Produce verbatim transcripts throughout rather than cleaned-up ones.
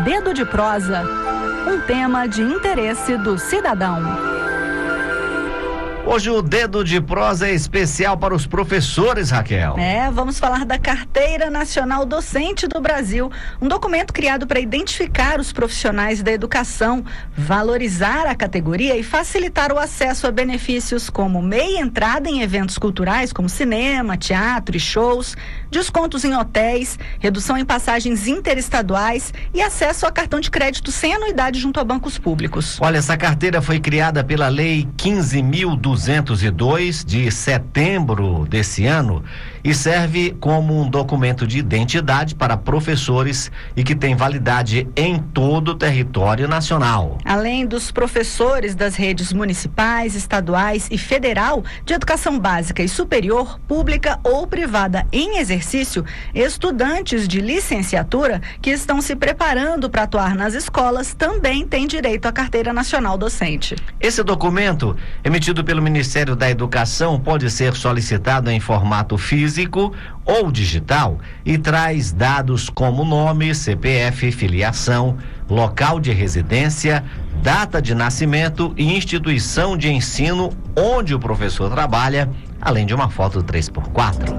Dedo de Prosa, um tema de interesse do cidadão. Hoje o Dedo de Prosa é especial para os professores, Raquel. É, vamos falar da Carteira Nacional Docente do Brasil, um documento criado para identificar os profissionais da educação, valorizar a categoria e facilitar o acesso a benefícios como meia entrada em eventos culturais como cinema, teatro e shows, descontos em hotéis, redução em passagens interestaduais e acesso a cartão de crédito sem anuidade junto a bancos públicos. Olha, essa carteira foi criada pela Lei quinze mil duzentos e dois de setembro desse ano e serve como um documento de identidade para professores e que tem validade em todo o território nacional. Além dos professores das redes municipais, estaduais e federal de educação básica e superior, pública ou privada em exercício, estudantes de licenciatura que estão se preparando para atuar nas escolas também têm direito à Carteira Nacional Docente. Esse documento, emitido pelo Ministério da Educação, pode ser solicitado em formato físico ou digital e traz dados como nome, C P F, filiação, local de residência, data de nascimento e instituição de ensino onde o professor trabalha, além de uma foto três por quatro.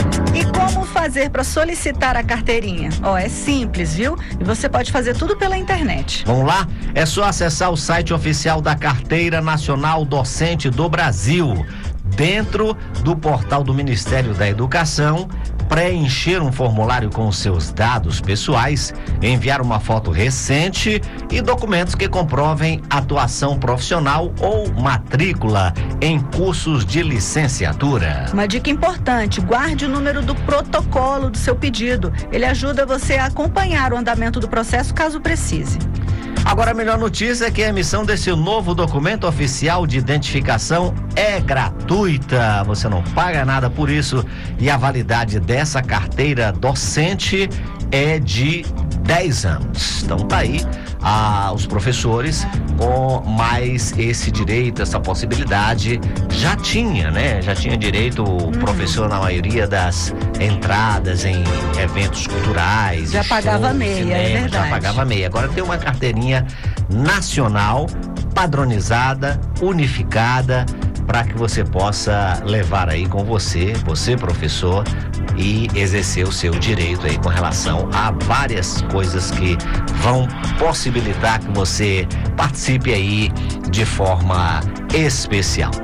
E como fazer para solicitar a carteirinha? Ó, é simples, viu? E você pode fazer tudo pela internet. Vamos lá? É só acessar o site oficial da Carteira Nacional Docente do Brasil. Dentro do portal do Ministério da Educação, preencher um formulário com os seus dados pessoais, enviar uma foto recente e documentos que comprovem atuação profissional ou matrícula em cursos de licenciatura. Uma dica importante: guarde o número do protocolo do seu pedido. Ele ajuda você a acompanhar o andamento do processo caso precise. Agora, a melhor notícia é que a emissão desse novo documento oficial de identificação é gratuita. Você não paga nada por isso e a validade dessa carteira docente é de dez anos. Então tá aí ah, os professores com mais esse direito, essa possibilidade. Já tinha, né? Já tinha direito o uhum. professor na maioria das entradas em eventos culturais. Já pagava shows, meia, cinema, é verdade. Já pagava meia. Agora tem uma carteirinha nacional, padronizada, unificada, para que você possa levar aí com você, você professor, e exercer o seu direito aí com relação a várias coisas que vão possibilitar que você participe aí de forma especial.